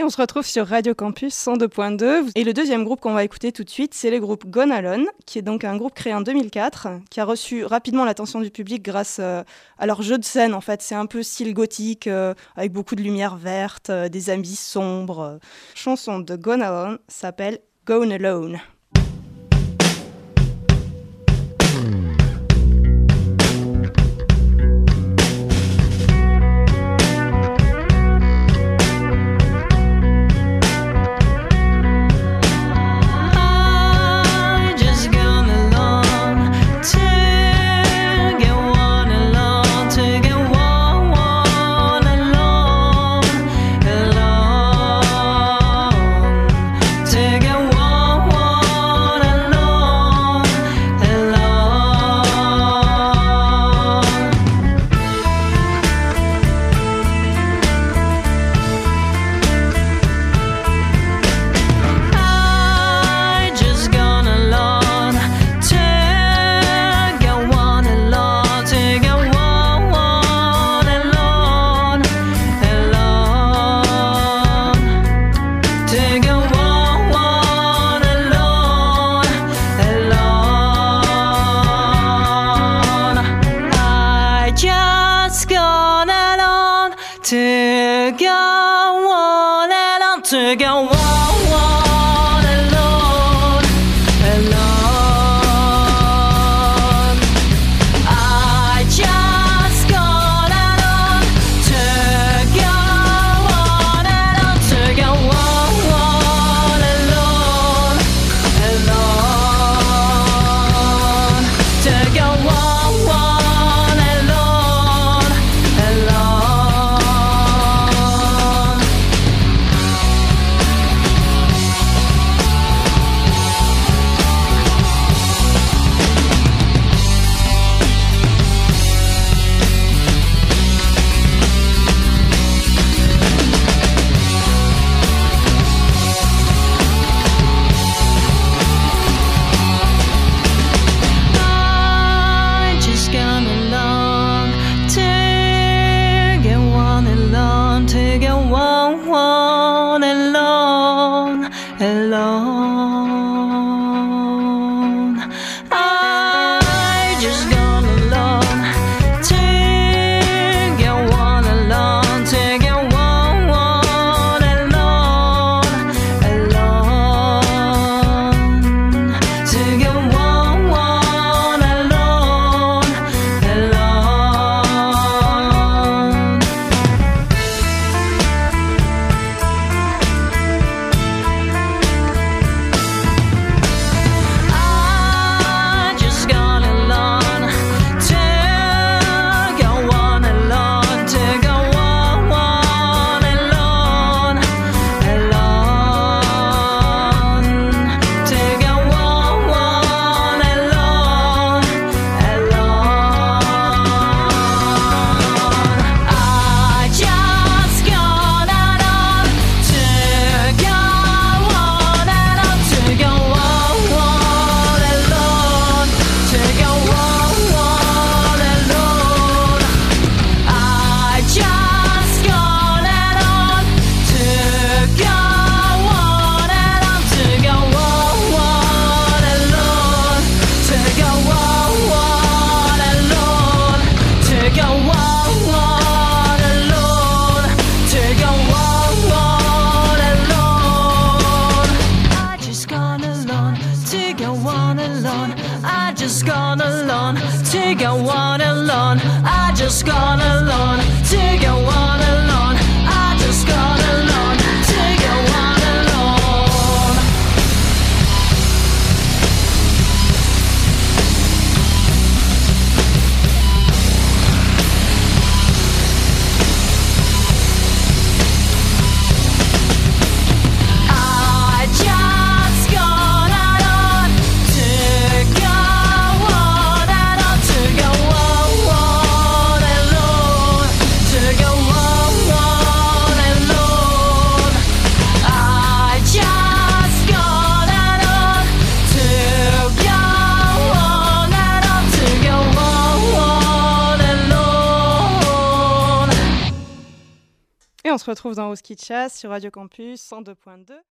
on se retrouve sur Radio Campus 102.2. Et le deuxième groupe qu'on va écouter tout de suite, c'est le groupe Gone Alone, qui est donc un groupe créé en 2004, qui a reçu rapidement l'attention du public grâce à leur jeu de scène. En fait, c'est un peu style gothique, avec beaucoup de lumière verte, des habits sombres. Chanson de Gone Alone s'appelle Gone Alone. Go on se retrouve dans Rose qui chasse sur Radio Campus 102.2.